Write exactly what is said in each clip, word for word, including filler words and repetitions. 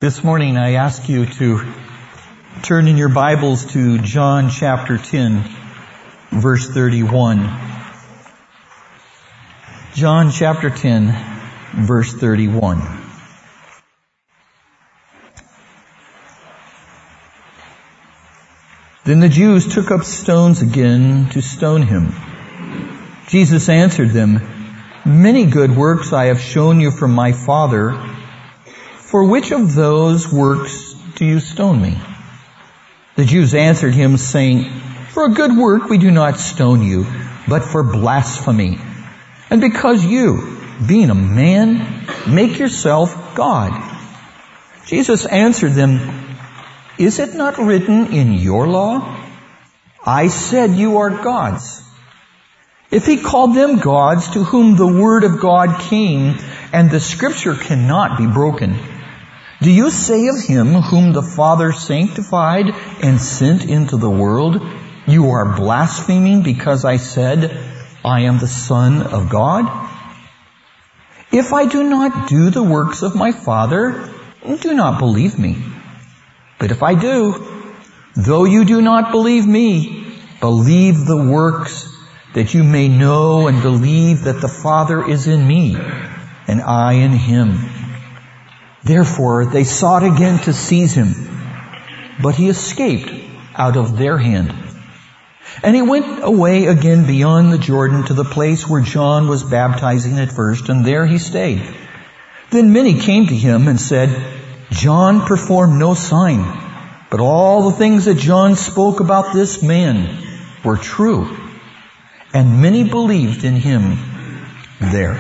This morning I ask you to turn in your Bibles to John chapter ten, verse thirty-one. John chapter ten, verse thirty-one. Then the Jews took up stones again to stone him. Jesus answered them, "Many good works I have shown you from my Father. For which of those works do you stone me?" The Jews answered him, saying, "For a good work we do not stone you, but for blasphemy. And because you, being a man, make yourself God." Jesus answered them, "Is it not written in your law, 'I said you are gods'?" If he called them gods to whom the word of God came, and the scripture cannot be broken, do you say of him whom the Father sanctified and sent into the world, "You are blaspheming because I said, I am the Son of God"? If I do not do the works of my Father, do not believe me. But if I do, though you do not believe me, believe the works, that you may know and believe that the Father is in me, and I in him. Therefore they sought again to seize him, but he escaped out of their hand. And he went away again beyond the Jordan to the place where John was baptizing at first, and there he stayed. Then many came to him and said, "John performed no sign, but all the things that John spoke about this man were true." And many believed in him there.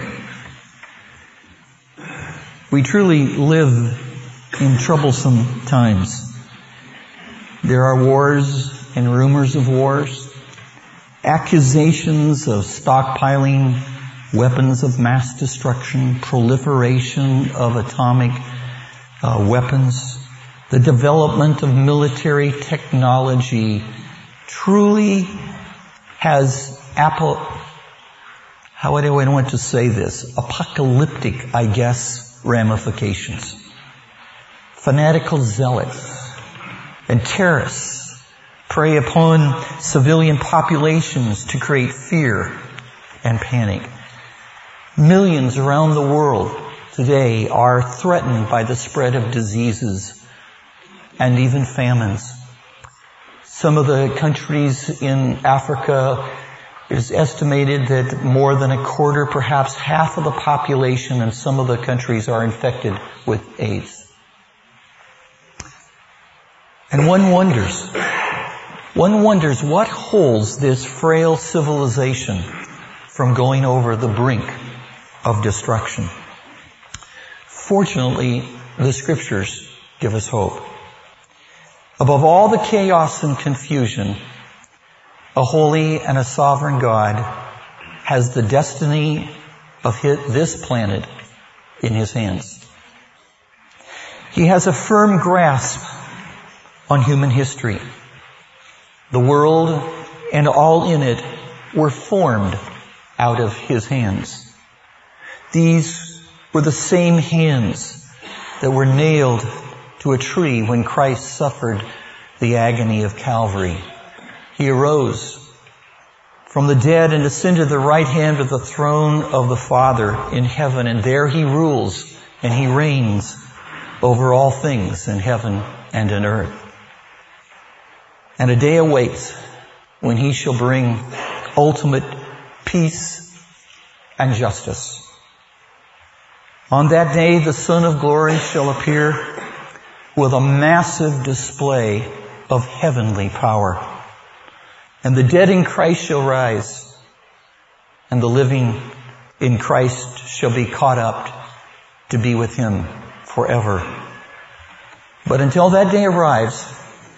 We truly live in troublesome times. There are wars and rumors of wars, accusations of stockpiling weapons of mass destruction, proliferation of atomic uh, weapons. The development of military technology truly has Apple, how do I want to say this? Apocalyptic, I guess, ramifications. Fanatical zealots and terrorists prey upon civilian populations to create fear and panic. Millions around the world today are threatened by the spread of diseases and even famines. Some of the countries in Africa, it is estimated that more than a quarter, perhaps half of the population in some of the countries are infected with AIDS. And one wonders, one wonders what holds this frail civilization from going over the brink of destruction. Fortunately, the scriptures give us hope. Above all the chaos and confusion, a holy and a sovereign God has the destiny of his, this planet in his hands. He has a firm grasp on human history. The world and all in it were formed out of his hands. These were the same hands that were nailed to a tree when Christ suffered the agony of Calvary. He arose from the dead and ascended to the right hand of the throne of the Father in heaven, and there he rules and he reigns over all things in heaven and in earth. And a day awaits when he shall bring ultimate peace and justice. On that day, the Son of Glory shall appear with a massive display of heavenly power. And the dead in Christ shall rise, and the living in Christ shall be caught up to be with him forever. But until that day arrives,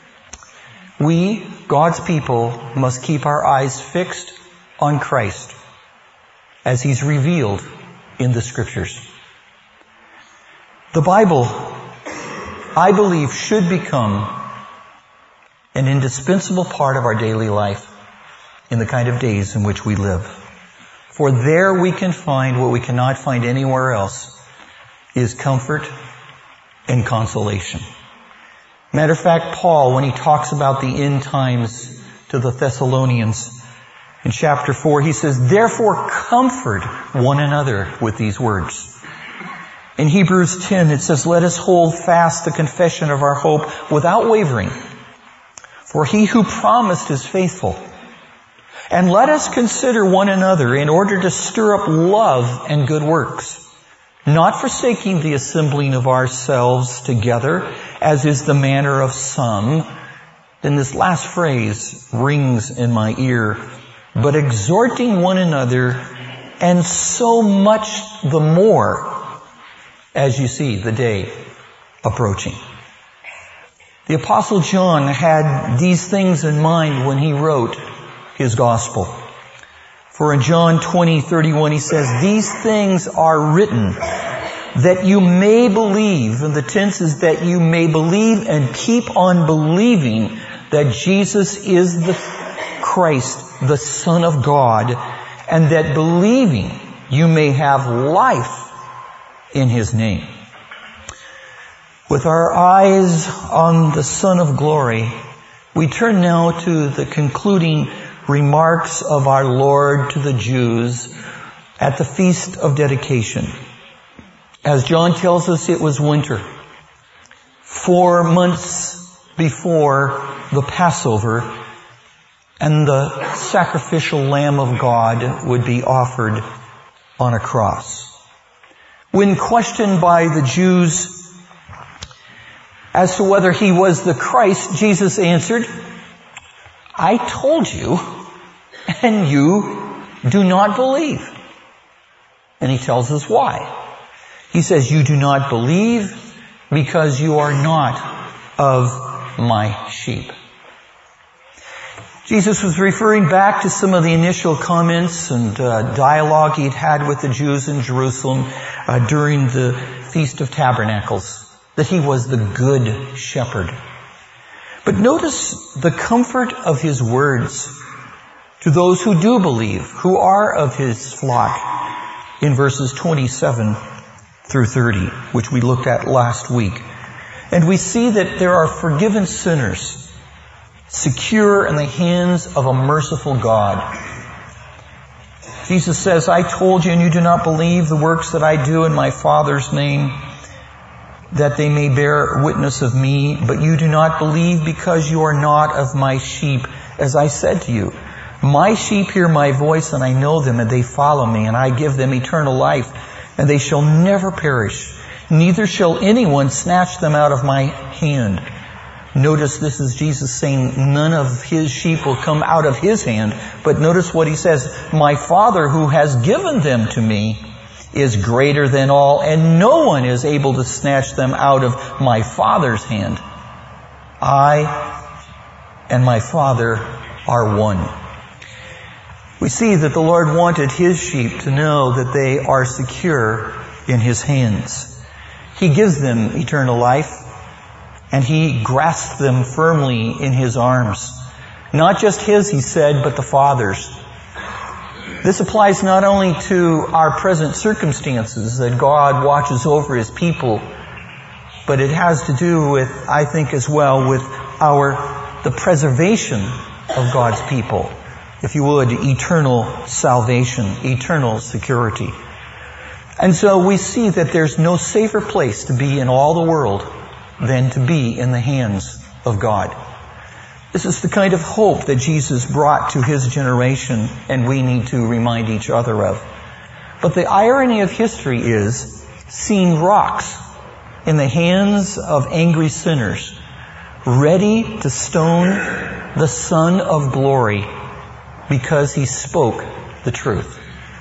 we, God's people, must keep our eyes fixed on Christ as he's revealed in the scriptures. The Bible, I believe, should become an indispensable part of our daily life in the kind of days in which we live. For there we can find what we cannot find anywhere else, is comfort and consolation. Matter of fact, Paul, when he talks about the end times to the Thessalonians, in chapter four, he says, therefore comfort one another with these words. In Hebrews ten, it says, let us hold fast the confession of our hope without wavering, for he who promised is faithful. And let us consider one another in order to stir up love and good works, not forsaking the assembling of ourselves together, as is the manner of some. Then this last phrase rings in my ear, but exhorting one another, and so much the more as you see the day approaching. The Apostle John had these things in mind when he wrote his gospel. For in John twenty thirty-one he says, these things are written that you may believe, and the tense is that you may believe and keep on believing that Jesus is the Christ, the Son of God, and that believing you may have life in His name. With our eyes on the Son of Glory, we turn now to the concluding remarks of our Lord to the Jews at the Feast of Dedication. As John tells us, it was winter. Four months before the Passover, and the sacrificial Lamb of God would be offered on a cross. When questioned by the Jews as to whether He was the Christ, Jesus answered, I told you, and you do not believe. And He tells us why. He says, you do not believe because you are not of my sheep. Jesus was referring back to some of the initial comments and uh, dialogue he'd had with the Jews in Jerusalem uh, during the Feast of Tabernacles, that He was the good shepherd. But notice the comfort of His words to those who do believe, who are of His flock, in verses twenty-seven through thirty, which we looked at last week. And we see that there are forgiven sinners secure in the hands of a merciful God. Jesus says, I told you and you do not believe the works that I do in my Father's name, that they may bear witness of me, but you do not believe because you are not of my sheep, as I said to you. My sheep hear my voice, and I know them, and they follow me, and I give them eternal life, and they shall never perish, neither shall anyone snatch them out of my hand. Notice this is Jesus saying none of His sheep will come out of His hand, but notice what He says, my Father who has given them to me is greater than all, and no one is able to snatch them out of my Father's hand. I and my Father are one. We see that the Lord wanted His sheep to know that they are secure in His hands. He gives them eternal life, and He grasps them firmly in His arms. Not just His, He said, but the Father's. This applies not only to our present circumstances, that God watches over His people, but it has to do with, I think as well, with our, the preservation of God's people. If you would, eternal salvation, eternal security. And so we see that there's no safer place to be in all the world than to be in the hands of God. This is the kind of hope that Jesus brought to His generation, and we need to remind each other of. But the irony of history is seeing rocks in the hands of angry sinners, ready to stone the Son of Glory because He spoke the truth.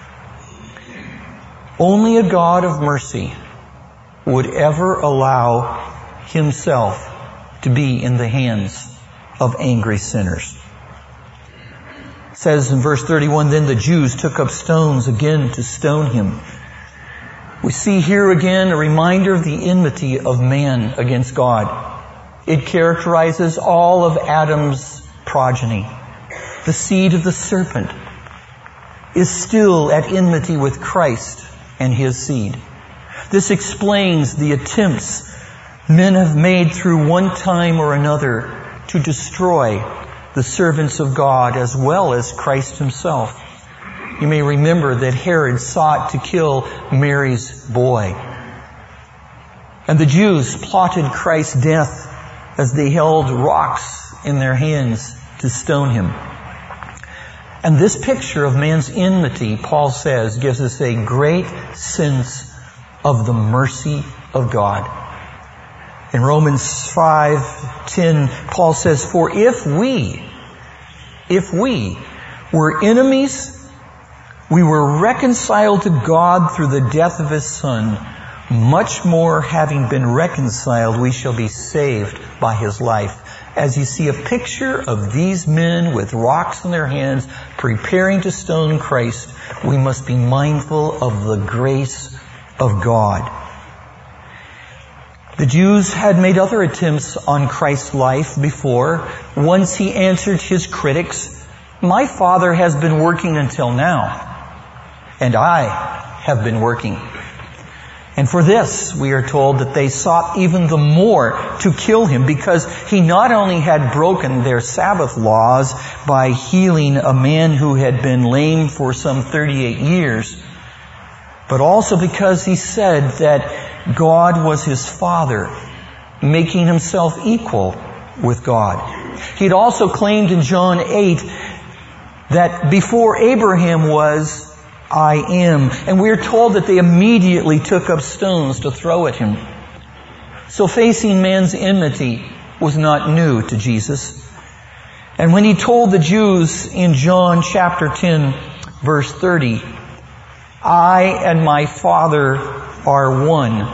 Only a God of mercy would ever allow Himself to be in the hands of angry sinners. It says in verse thirty-one, then the Jews took up stones again to stone Him. We see here again a reminder of the enmity of man against God. It characterizes all of Adam's progeny. The seed of the serpent is still at enmity with Christ and His seed. This explains the attempts men have made through one time or another to destroy the servants of God as well as Christ himself. You may remember that Herod sought to kill Mary's boy. And the Jews plotted Christ's death as they held rocks in their hands to stone him. And this picture of man's enmity, Paul says, gives us a great sense of the mercy of God. In Romans five ten, Paul says, "For if we, if we were enemies, we were reconciled to God through the death of his Son. Much more, having been reconciled, we shall be saved by his life." As you see a picture of these men with rocks in their hands preparing to stone Christ, we must be mindful of the grace of God. The Jews had made other attempts on Christ's life before. Once he answered his critics, "My Father has been working until now, and I have been working." And for this, we are told that they sought even the more to kill him, because he not only had broken their Sabbath laws by healing a man who had been lame for some thirty-eight years, but also because he said that God was his Father, making himself equal with God. He'd also claimed in John eight that before Abraham was, I am. And we're told that they immediately took up stones to throw at him. So facing man's enmity was not new to Jesus. And when he told the Jews in John chapter ten, verse thirty, "I and my Father are one,"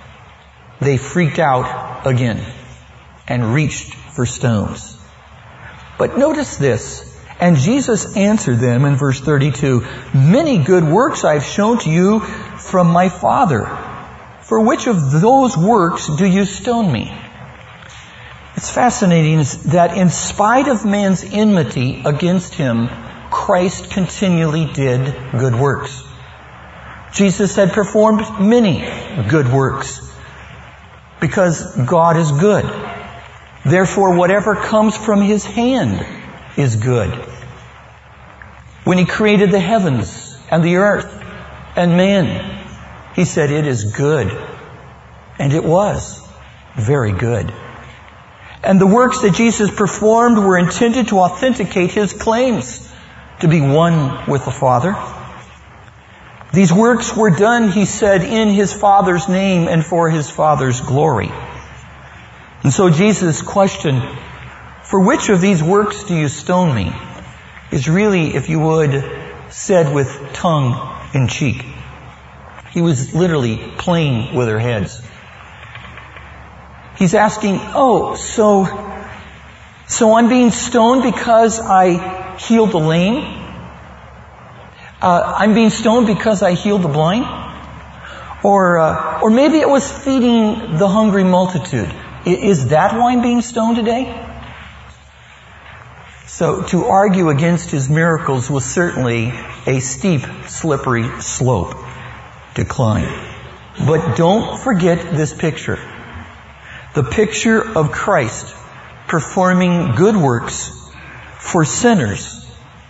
they freaked out again and reached for stones. But notice this. And Jesus answered them in verse thirty-two, "Many good works I've shown to you from my Father. For which of those works do you stone me?" It's fascinating that in spite of man's enmity against him, Christ continually did good works. Jesus had performed many good works because God is good. Therefore, whatever comes from his hand is good. When he created the heavens and the earth and man, he said, "It is good." And it was very good. And the works that Jesus performed were intended to authenticate his claims to be one with the Father. These works were done, he said, in his Father's name and for his Father's glory. And so Jesus' question, "For which of these works do you stone me?" is really, if you would, said with tongue in cheek. He was literally playing with their heads. He's asking, oh, so, so I'm being stoned because I healed the lame? Uh, I'm being stoned because I healed the blind? Or, uh, or maybe it was feeding the hungry multitude. I, is that why I'm being stoned today? So to argue against his miracles was certainly a steep, slippery slope to climb. But don't forget this picture. The picture of Christ performing good works for sinners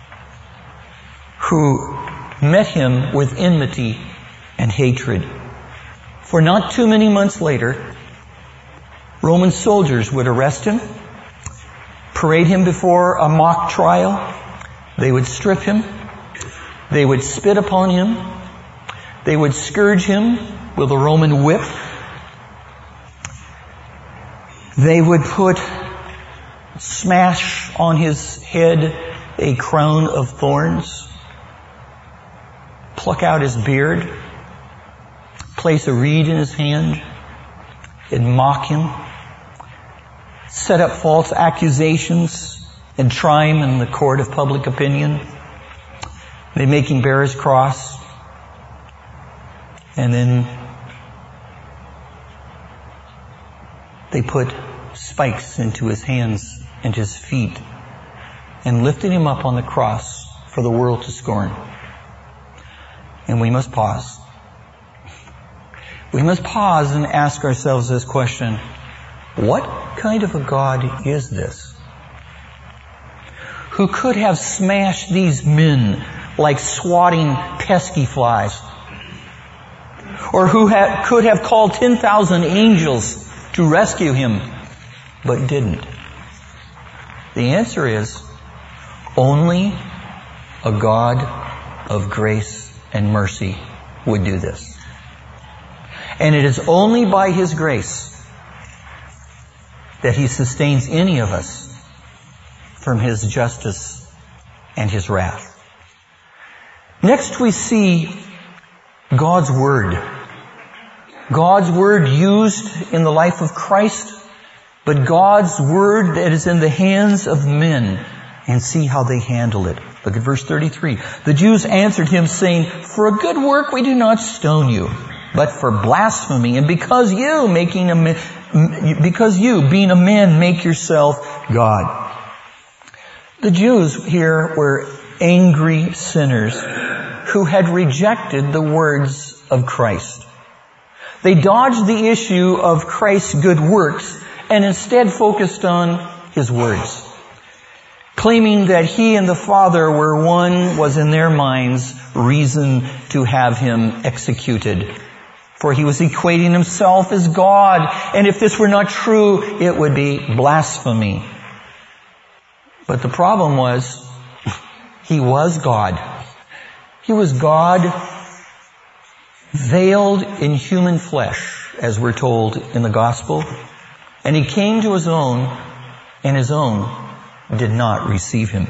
who met him with enmity and hatred. For not too many months later, Roman soldiers would arrest him, parade him before a mock trial. They would strip him. They would spit upon him. They would scourge him with a Roman whip. They would put, smash on his head a crown of thorns, pluck out his beard, place a reed in his hand, and mock him, set up false accusations and try him in the court of public opinion. They make him bear his cross, and then they put spikes into his hands and his feet and lifted him up on the cross for the world to scorn. And we must pause. we must pause and ask ourselves this question: what kind of a God is this? Who could have smashed these men like swatting pesky flies? Or who ha- could have called ten thousand angels to rescue him, but didn't? The answer is, only a God of grace and mercy would do this. And it is only by His grace that He sustains any of us from His justice and His wrath. Next we see God's Word. God's Word used in the life of Christ, but God's Word that is in the hands of men, and see how they handle it. Look at verse thirty-three. The Jews answered him, saying, "For a good work we do not stone you, but for blasphemy, and because you, making a man, because you, being a man, make yourself God." The Jews here were angry sinners who had rejected the words of Christ. They dodged the issue of Christ's good works and instead focused on His words. Claiming that He and the Father were one was in their minds reason to have Him executed. For He was equating Himself as God, and if this were not true, it would be blasphemy. But the problem was, He was God. He was God veiled in human flesh, as we're told in the Gospel. And He came to His own, and His own did not receive Him.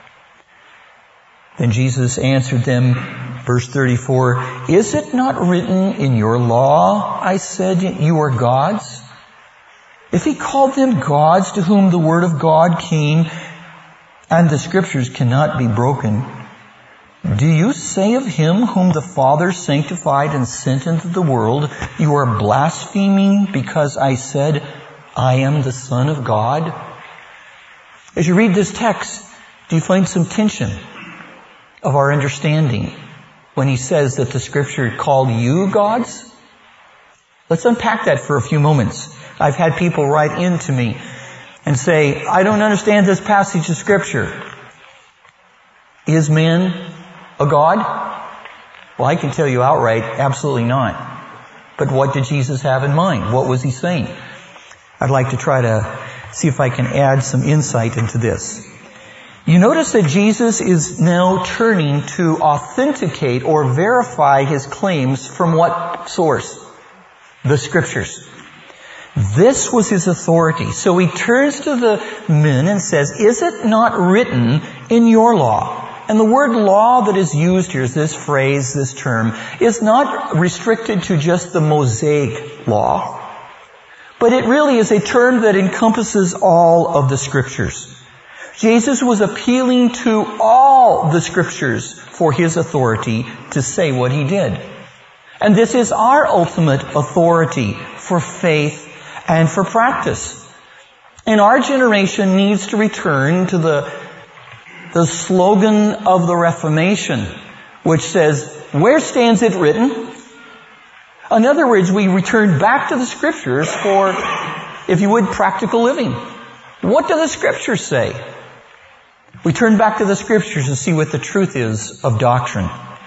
Then Jesus answered them, verse thirty-four, "Is it not written in your law, I said, you are gods? If He called them gods to whom the word of God came, and the Scriptures cannot be broken, do you say of Him whom the Father sanctified and sent into the world, you are blaspheming because I said, I am the Son of God?" As you read this text, do you find some tension of our understanding when He says that the Scripture called you gods? Let's unpack that for a few moments. I've had people write in to me and say, "I don't understand this passage of Scripture. Is man a God?" Well, I can tell you outright, absolutely not. But what did Jesus have in mind? What was He saying? I'd like to try to see if I can add some insight into this. You notice that Jesus is now turning to authenticate or verify His claims from what source? The Scriptures. This was His authority. So He turns to the men and says, "Is it not written in your law?" And the word law that is used here, this phrase, this term, is not restricted to just the Mosaic law, but it really is a term that encompasses all of the Scriptures. Jesus was appealing to all the Scriptures for His authority to say what He did. And this is our ultimate authority for faith and for practice. And our generation needs to return to the, the slogan of the Reformation, which says, "Where stands it written?" In other words, we return back to the Scriptures for, if you would, practical living. What do the Scriptures say? We turn back to the Scriptures to see what the truth is of doctrine.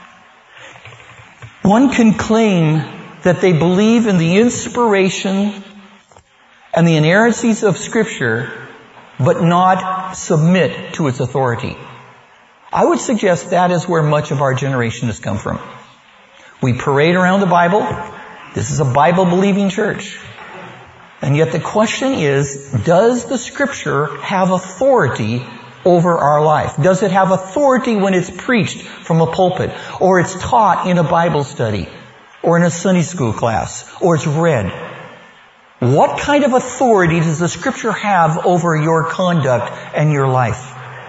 One can claim that they believe in the inspiration and the inerrancies of Scripture, but not submit to its authority. I would suggest that is where much of our generation has come from. We parade around the Bible. This is a Bible-believing church. And yet the question is, does the Scripture have authority over our life? Does it have authority when it's preached from a pulpit, or it's taught in a Bible study, or in a Sunday school class, or it's read? What kind of authority does the Scripture have over your conduct and your life?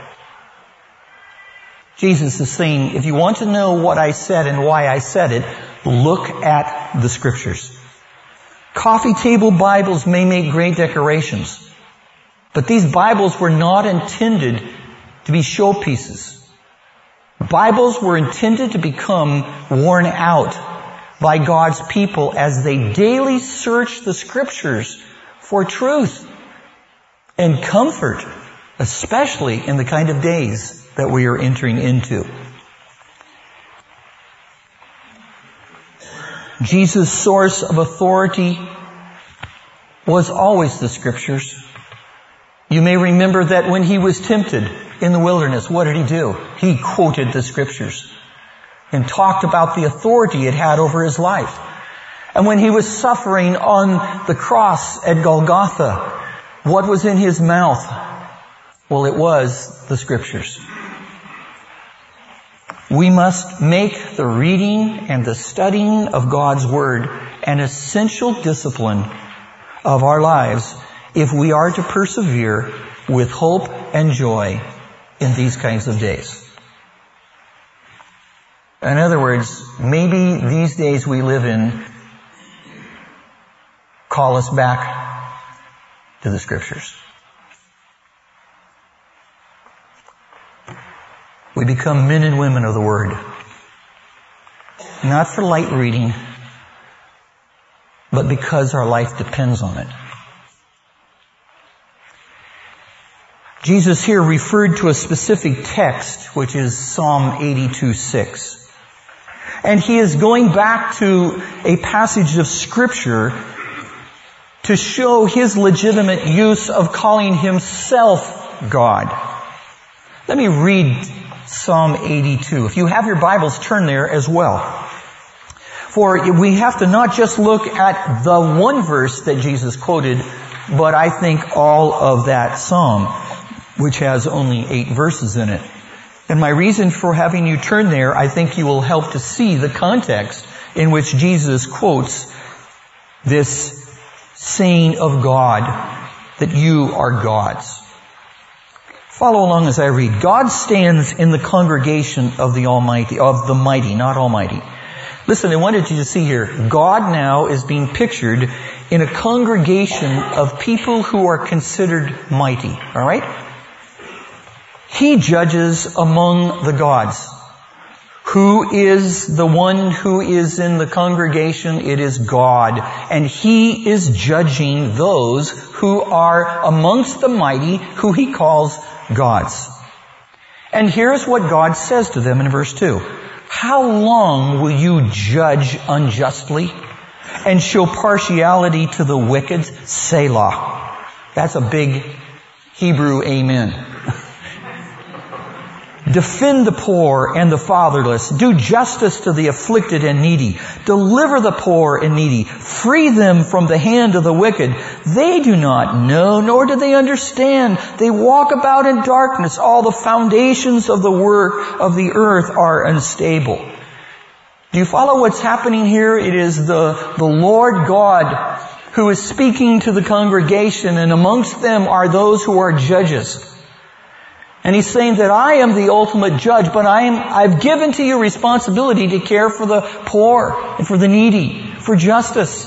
Jesus is saying, if you want to know what I said and why I said it, look at the Scriptures. Coffee table Bibles may make great decorations, but these Bibles were not intended to be showpieces. Bibles were intended to become worn out by God's people as they daily search the Scriptures for truth and comfort, especially in the kind of days that we are entering into. Jesus' source of authority was always the Scriptures. You may remember that when he was tempted in the wilderness, what did he do? He quoted the Scriptures and talked about the authority it had over his life. And when he was suffering on the cross at Golgotha, what was in his mouth? Well, it was the Scriptures. We must make the reading and the studying of God's Word an essential discipline of our lives if we are to persevere with hope and joy in these kinds of days. In other words, maybe these days we live in call us back to the Scriptures. We become men and women of the Word. Not for light reading, but because our life depends on it. Jesus here referred to a specific text, which is Psalm eighty-two six. And he is going back to a passage of Scripture to show his legitimate use of calling himself God. Let me read Psalm eighty-two. If you have your Bibles, turn there as well. For we have to not just look at the one verse that Jesus quoted, but I think all of that psalm, which has only eight verses in it. And my reason for having you turn there, I think you will help to see the context in which Jesus quotes this saying of God, that you are God's. Follow along as I read. God stands in the congregation of the Almighty, of the mighty, not almighty. Listen, I wanted you to see here, God now is being pictured in a congregation of people who are considered mighty. All right? He judges among the gods. Who is the one who is in the congregation? It is God. And He is judging those who are amongst the mighty, who He calls gods. And here's what God says to them in verse two. How long will you judge unjustly and show partiality to the wicked? Selah. That's a big Hebrew amen. Defend the poor and the fatherless. Do justice to the afflicted and needy. Deliver the poor and needy. Free them from the hand of the wicked. They do not know, nor do they understand. They walk about in darkness. All the foundations of the work of the earth are unstable. Do you follow what's happening here? It is the, the Lord God who is speaking to the congregation, and amongst them are those who are judges. And He's saying that I am the ultimate judge, but I am, I've given to you responsibility to care for the poor and for the needy, for justice.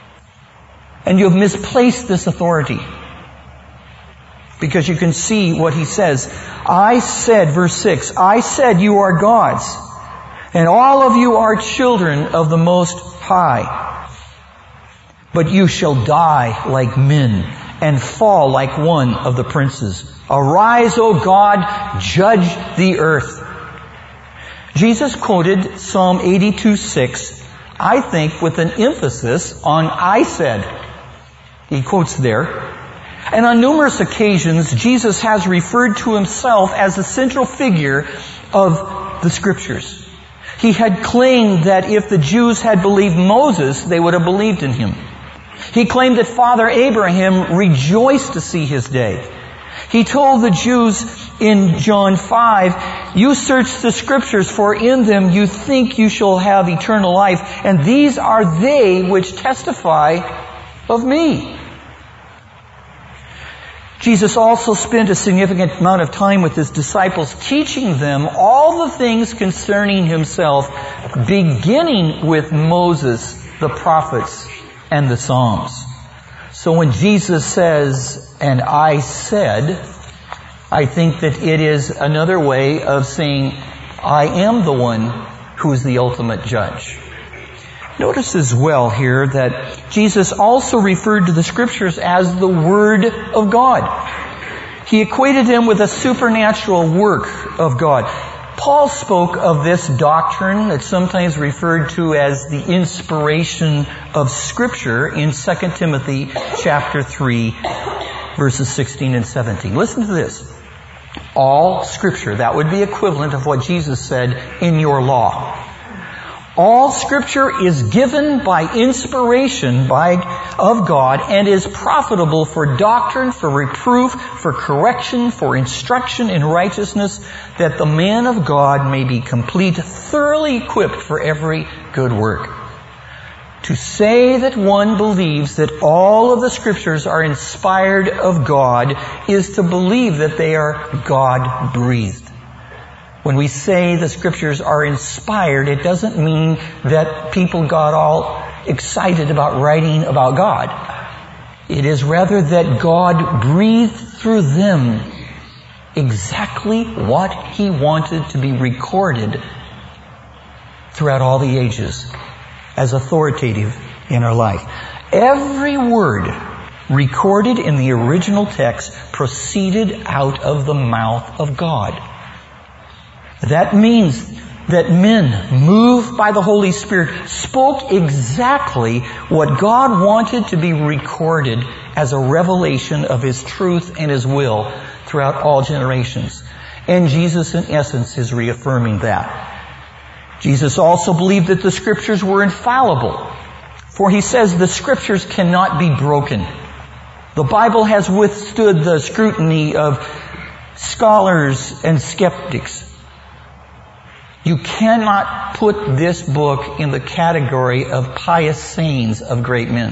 And you have misplaced this authority. Because you can see what He says. I said, verse six, I said you are gods, and all of you are children of the Most High. But you shall die like men and fall like one of the princes. Arise, O God, judge the earth. Jesus quoted Psalm eighty-two six, I think with an emphasis on I said. He quotes there. And on numerous occasions, Jesus has referred to Himself as the central figure of the Scriptures. He had claimed that if the Jews had believed Moses, they would have believed in Him. He claimed that Father Abraham rejoiced to see His day. He told the Jews in John five, you search the Scriptures, for in them you think you shall have eternal life, and these are they which testify of me. Jesus also spent a significant amount of time with His disciples, teaching them all the things concerning Himself, beginning with Moses, the prophets, and the Psalms. So when Jesus says, and I said, I think that it is another way of saying, I am the one who is the ultimate judge. Notice as well here that Jesus also referred to the Scriptures as the Word of God. He equated them with a supernatural work of God. Paul spoke of this doctrine that's sometimes referred to as the inspiration of Scripture in Second Timothy chapter three, verses sixteen and seventeen. Listen to this. All Scripture, that would be equivalent of what Jesus said in your law. All Scripture is given by inspiration by, of God and is profitable for doctrine, for reproof, for correction, for instruction in righteousness, that the man of God may be complete, thoroughly equipped for every good work. To say that one believes that all of the Scriptures are inspired of God is to believe that they are God-breathed. When we say the Scriptures are inspired, it doesn't mean that people got all excited about writing about God. It is rather that God breathed through them exactly what He wanted to be recorded throughout all the ages as authoritative in our life. Every word recorded in the original text proceeded out of the mouth of God. That means that men, moved by the Holy Spirit, spoke exactly what God wanted to be recorded as a revelation of His truth and His will throughout all generations. And Jesus, in essence, is reaffirming that. Jesus also believed that the Scriptures were infallible, for He says the Scriptures cannot be broken. The Bible has withstood the scrutiny of scholars and skeptics. You cannot put this book in the category of pious sayings of great men.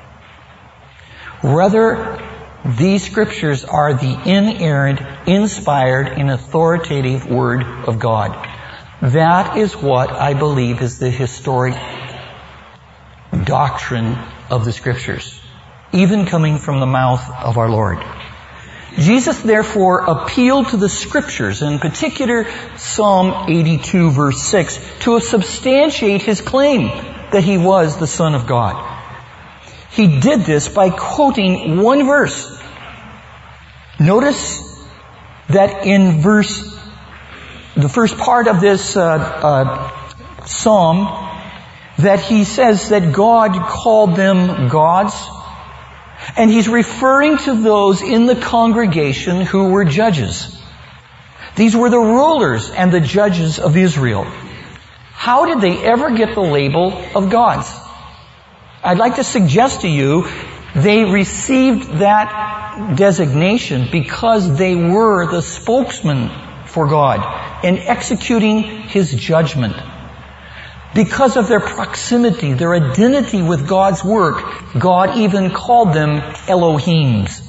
Rather, these Scriptures are the inerrant, inspired, and authoritative Word of God. That is what I believe is the historic doctrine of the Scriptures, even coming from the mouth of our Lord. Jesus therefore appealed to the Scriptures, in particular Psalm eighty-two verse six, to substantiate His claim that He was the Son of God. He did this by quoting one verse. Notice that in verse, the first part of this uh, uh, Psalm, that He says that God called them gods. And He's referring to those in the congregation who were judges. These were the rulers and the judges of Israel. How did they ever get the label of gods? I'd like to suggest to you they received that designation because they were the spokesman for God in executing His judgment. Because of their proximity, their identity with God's work, God even called them Elohims.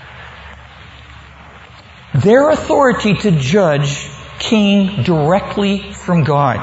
Their authority to judge came directly from God.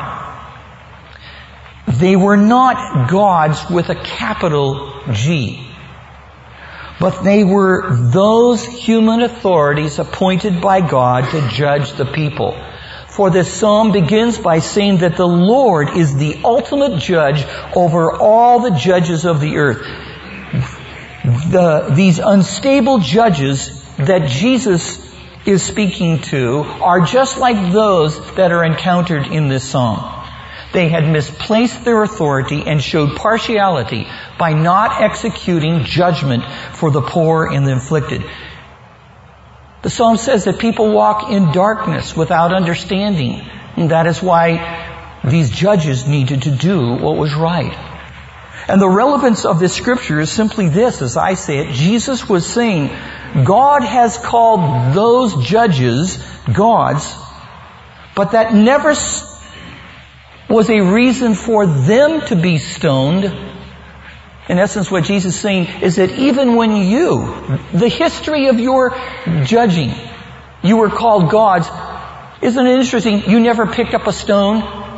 They were not gods with a capital G, but they were those human authorities appointed by God to judge the people. For this psalm begins by saying that the Lord is the ultimate judge over all the judges of the earth. The, these unstable judges that Jesus is speaking to are just like those that are encountered in this psalm. They had misplaced their authority and showed partiality by not executing judgment for the poor and the afflicted. The psalm says that people walk in darkness without understanding. And that is why these judges needed to do what was right. And the relevance of this scripture is simply this, as I say it. Jesus was saying, God has called those judges gods, but that never was a reason for them to be stoned. In essence, what Jesus is saying is that even when you, the history of your judging, you were called gods, isn't it interesting? You never picked up a stone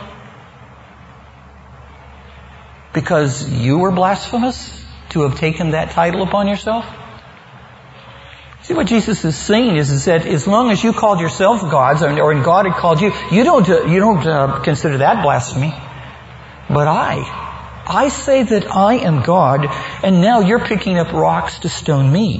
because you were blasphemous to have taken that title upon yourself? See, what Jesus is saying is, is that as long as you called yourself gods, or, or God had called you, you don't, uh, you don't uh, consider that blasphemy. But I, I say that I am God, and now you're picking up rocks to stone me.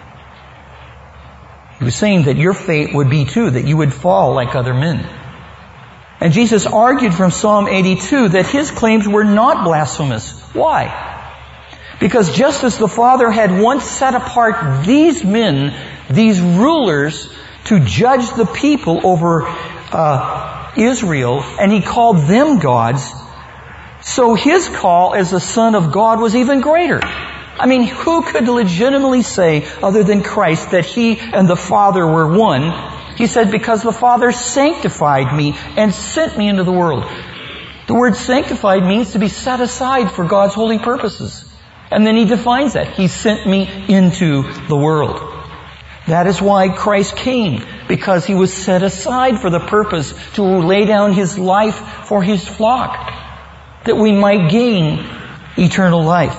He was saying that your fate would be too, that you would fall like other men. And Jesus argued from Psalm eighty-two that his claims were not blasphemous. Why? Because just as the Father had once set apart these men, these rulers, to judge the people over uh, Israel, and He called them gods, so His call as the Son of God was even greater. I mean, who could legitimately say, other than Christ, that He and the Father were one? He said, because the Father sanctified me and sent me into the world. The word sanctified means to be set aside for God's holy purposes. And then He defines that. He sent me into the world. That is why Christ came, because He was set aside for the purpose to lay down His life for His flock, that we might gain eternal life.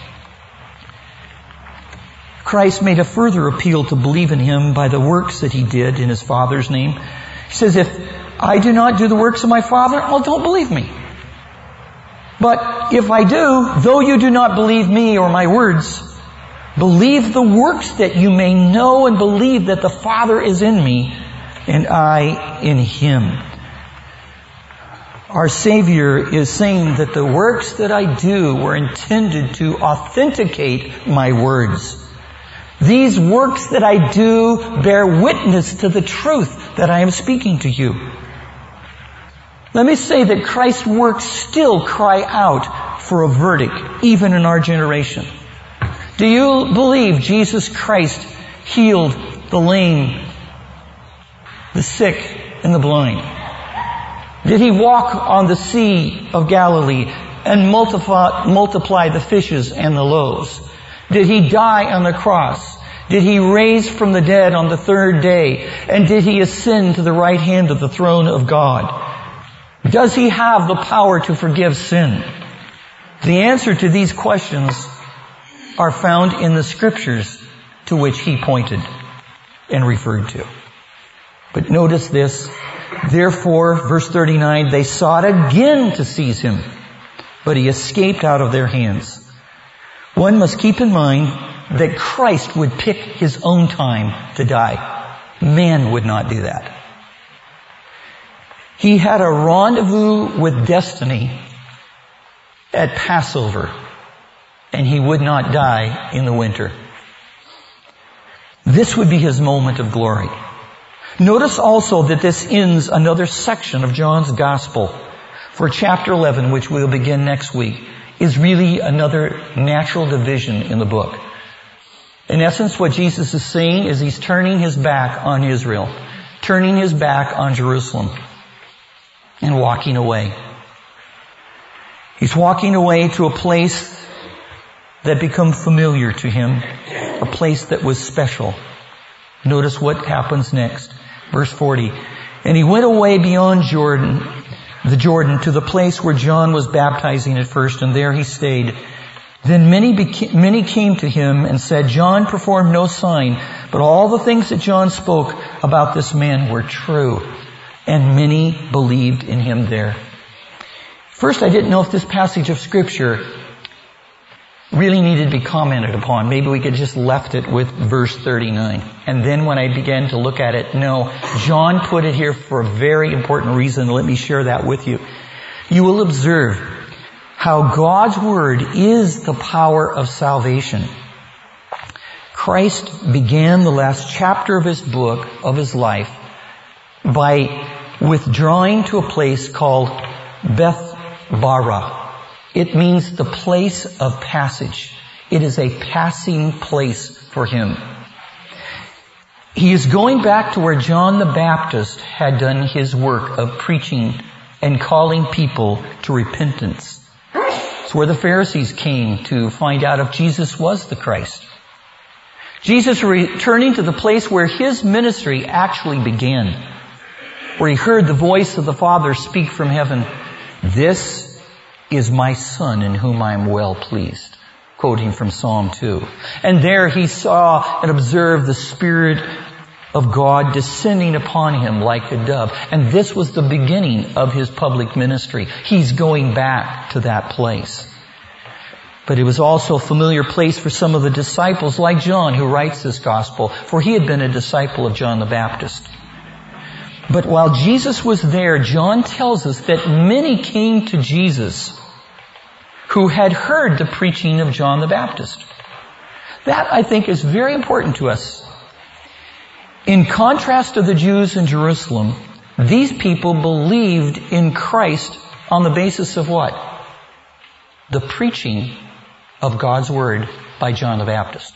Christ made a further appeal to believe in Him by the works that He did in His Father's name. He says, if I do not do the works of my Father, well, don't believe me. But if I do, though you do not believe me or my words, believe the works, that you may know and believe that the Father is in me and I in Him. Our Savior is saying that the works that I do were intended to authenticate my words. These works that I do bear witness to the truth that I am speaking to you. Let me say that Christ's works still cry out for a verdict, even in our generation. Do you believe Jesus Christ healed the lame, the sick, and the blind? Did He walk on the Sea of Galilee and multiply, multiply the fishes and the loaves? Did He die on the cross? Did He raise from the dead on the third day? And did He ascend to the right hand of the throne of God? Does He have the power to forgive sin? The answer to these questions are found in the Scriptures to which He pointed and referred to. But notice this. Therefore, verse thirty-nine, they sought again to seize Him, but He escaped out of their hands. One must keep in mind that Christ would pick His own time to die. Man would not do that. He had a rendezvous with destiny at Passover, and He would not die in the winter. This would be His moment of glory. Notice also that this ends another section of John's Gospel. For chapter eleven, which we'll begin next week, is really another natural division in the book. In essence, what Jesus is saying is He's turning His back on Israel, turning His back on Jerusalem, and walking away. He's walking away to a place that became familiar to Him, a place that was special. Notice what happens next. Verse forty. And He went away beyond Jordan, the Jordan, to the place where John was baptizing at first, and there He stayed. Then many beca- many came to Him and said, John performed no sign, but all the things that John spoke about this man were true. And many believed in Him there. First, I didn't know if this passage of Scripture really needed to be commented upon. Maybe we could just left it with verse thirty-nine. And then when I began to look at it, no, John put it here for a very important reason. Let me share that with you. You will observe how God's Word is the power of salvation. Christ began the last chapter of His book, of His life, by withdrawing to a place called Beth-bara. It means the place of passage. It is a passing place for Him. He is going back to where John the Baptist had done his work of preaching and calling people to repentance. It's where the Pharisees came to find out if Jesus was the Christ. Jesus returning to the place where His ministry actually began, where He heard the voice of the Father speak from heaven, "This is my Son in whom I am well pleased," quoting from Psalm two. And there He saw and observed the Spirit of God descending upon Him like a dove. And this was the beginning of His public ministry. He's going back to that place. But it was also a familiar place for some of the disciples, like John, who writes this gospel, for he had been a disciple of John the Baptist. But while Jesus was there, John tells us that many came to Jesus who had heard the preaching of John the Baptist. That, I think, is very important to us. In contrast to the Jews in Jerusalem, these people believed in Christ on the basis of what? The preaching of God's Word by John the Baptist.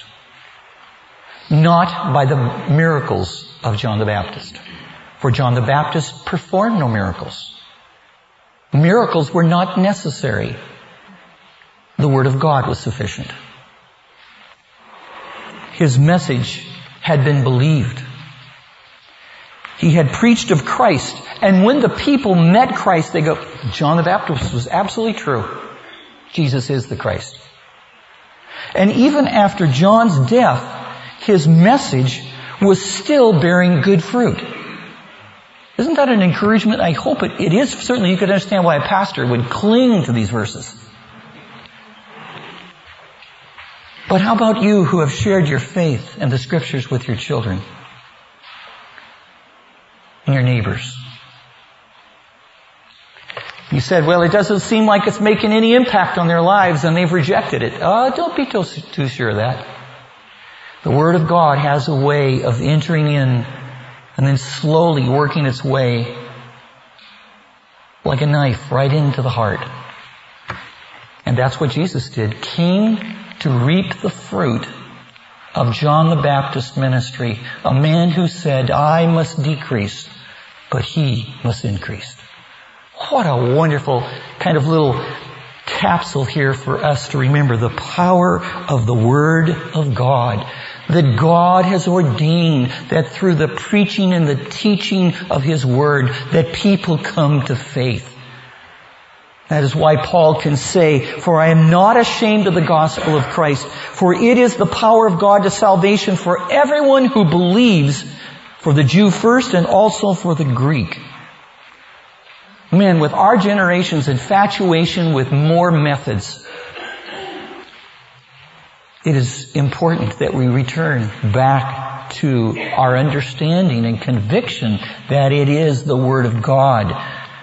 Not by the miracles of John the Baptist. For John the Baptist performed no miracles. Miracles were not necessary. The Word of God was sufficient. His message had been believed. He had preached of Christ. And when the people met Christ, they go, John the Baptist was absolutely true. Jesus is the Christ. And even after John's death, his message was still bearing good fruit. Isn't that an encouragement? I hope it, it is. Certainly you could understand why a pastor would cling to these verses. But how about you who have shared your faith and the Scriptures with your children and your neighbors? You said, well, it doesn't seem like it's making any impact on their lives and they've rejected it. Oh, don't be too, too sure of that. The Word of God has a way of entering in and then slowly working its way like a knife right into the heart. And that's what Jesus did. Came to reap the fruit of John the Baptist's ministry. A man who said, I must decrease, but he must increase. What a wonderful kind of little capsule here for us to remember the power of the Word of God. That God has ordained that through the preaching and the teaching of His Word that people come to faith. That is why Paul can say, for I am not ashamed of the gospel of Christ, for it is the power of God to salvation for everyone who believes, for the Jew first and also for the Greek. Man, with our generation's infatuation with more methods, it is important that we return back to our understanding and conviction that it is the Word of God,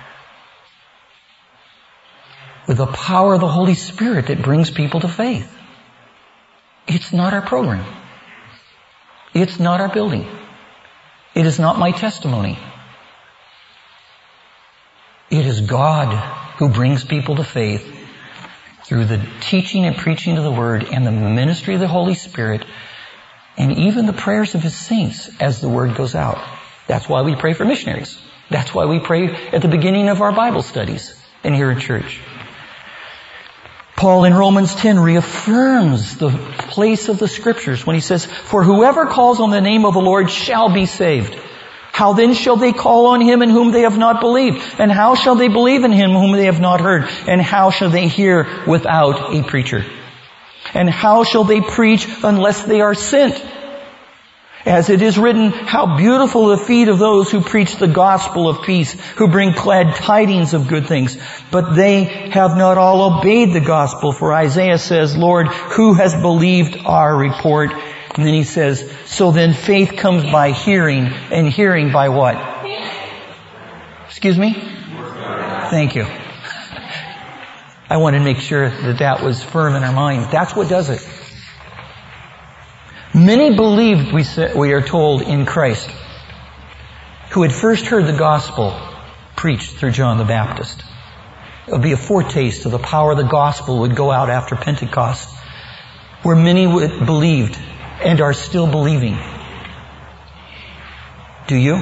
with the power of the Holy Spirit that brings people to faith. It's not our program. It's not our building. It is not my testimony. It is God who brings people to faith through the teaching and preaching of the Word and the ministry of the Holy Spirit and even the prayers of His saints as the Word goes out. That's why we pray for missionaries. That's why we pray at the beginning of our Bible studies and here in church. Paul in Romans ten reaffirms the place of the Scriptures when he says, for whoever calls on the name of the Lord shall be saved. How then shall they call on Him in whom they have not believed? And how shall they believe in Him whom they have not heard? And how shall they hear without a preacher? And how shall they preach unless they are sent? As it is written, how beautiful the feet of those who preach the gospel of peace, who bring glad tidings of good things. But they have not all obeyed the gospel. For Isaiah says, Lord, who has believed our report? And then he says, so then faith comes by hearing, and hearing by what? Excuse me? Thank you. I wanted to make sure that that was firm in our minds. That's what does it. Many believed, we say, we are told, in Christ, who had first heard the gospel preached through John the Baptist. It would be a foretaste of the power of the gospel would go out after Pentecost, where many would believed and are still believing. Do you?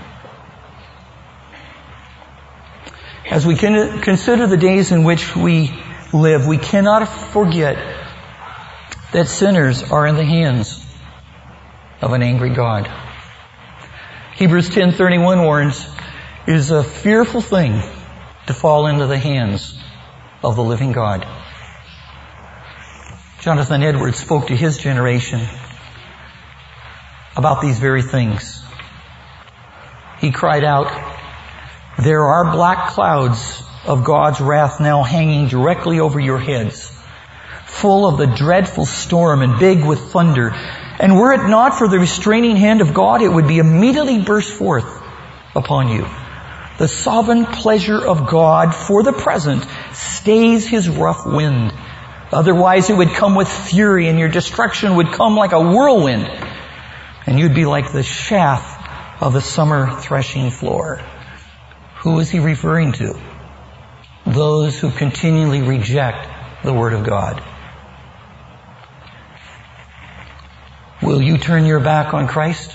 As we can consider the days in which we live, we cannot forget that sinners are in the hands of an angry God. Hebrews ten thirty-one warns, it is a fearful thing to fall into the hands of the living God. Jonathan Edwards spoke to his generation about these very things. He cried out, there are black clouds of God's wrath now hanging directly over your heads. full of the dreadful storm and big with thunder. And were it not for the restraining hand of God, it would be immediately burst forth upon you. The sovereign pleasure of God for the present stays his rough wind. Otherwise it would come with fury, and your destruction would come like a whirlwind, and you'd be like the chaff of the summer threshing floor. Who is he referring to? Those who continually reject the Word of God. Will you turn your back on Christ?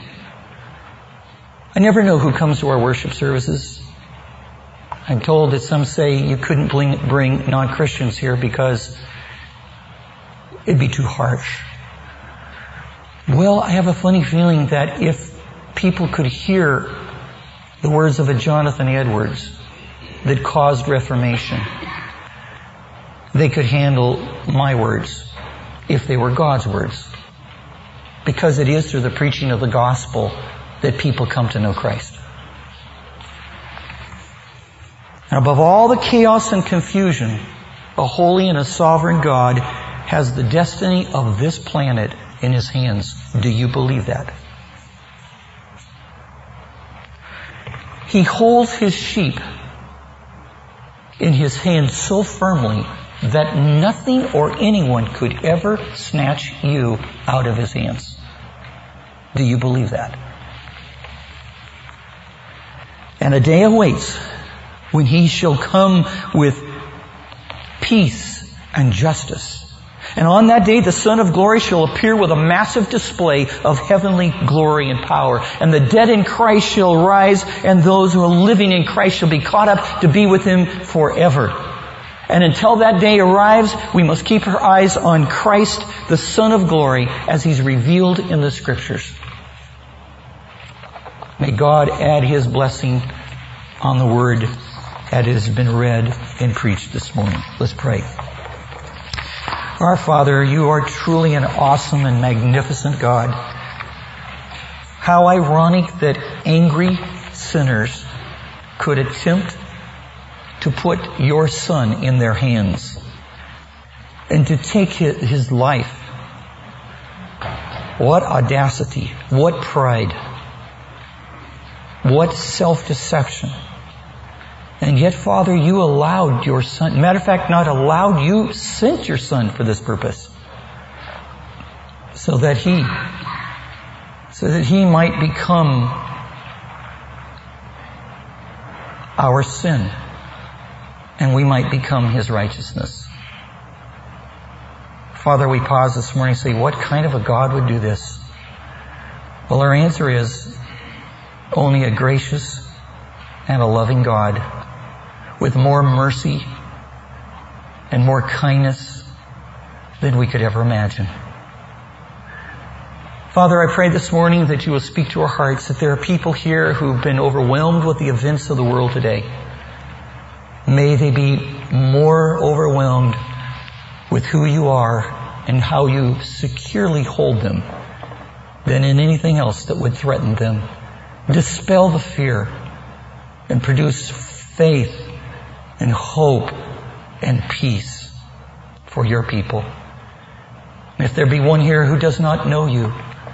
I never know who comes to our worship services. I'm told that some say you couldn't bring, bring non-Christians here because it'd be too harsh. Well, I have a funny feeling that if people could hear the words of a Jonathan Edwards that caused Reformation, they could handle my words if they were God's words. Because it is through the preaching of the gospel that people come to know Christ. And above all the chaos and confusion, a holy and a sovereign God has the destiny of this planet in his hands. Do you believe that? He holds his sheep in his hands so firmly that nothing or anyone could ever snatch you out of his hands. Do you believe that? And a day awaits when he shall come with peace and justice. And on that day the Son of Glory shall appear with a massive display of heavenly glory and power. And the dead in Christ shall rise, and those who are living in Christ shall be caught up to be with him forever. And until that day arrives, we must keep our eyes on Christ, the Son of Glory, as he's revealed in the Scriptures. May God add his blessing on the word that has been read and preached this morning. Let's pray. Our Father, you are truly an awesome and magnificent God. How ironic that angry sinners could attempt to put your Son in their hands and to take his life. What audacity, what pride, what self-deception. And yet, Father, you allowed your Son, matter of fact, not allowed, you sent your Son for this purpose. So that he, so that he might become our sin, and we might become his righteousness. Father, we pause this morning and say, what kind of a God would do this? Well, our answer is only a gracious and a loving God with more mercy and more kindness than we could ever imagine. Father, I pray this morning that you will speak to our hearts, that there are people here who've been overwhelmed with the events of the world today. May they be more overwhelmed with who you are and how you securely hold them than in anything else that would threaten them. Dispel the fear and produce faith and hope and peace for your people. And if there be one here who does not know you,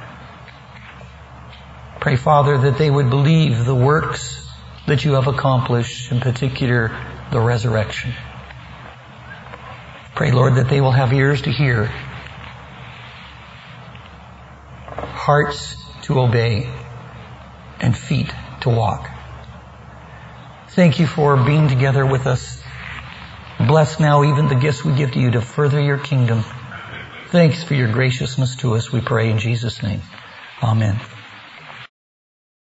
pray, Father, that they would believe the works that you have accomplished, in particular the resurrection. Pray, Lord, that they will have ears to hear, hearts to obey, and feet to walk. Thank you for being together with us. Bless now even the gifts we give to you to further your kingdom. Thanks for your graciousness to us, we pray in Jesus' name. Amen.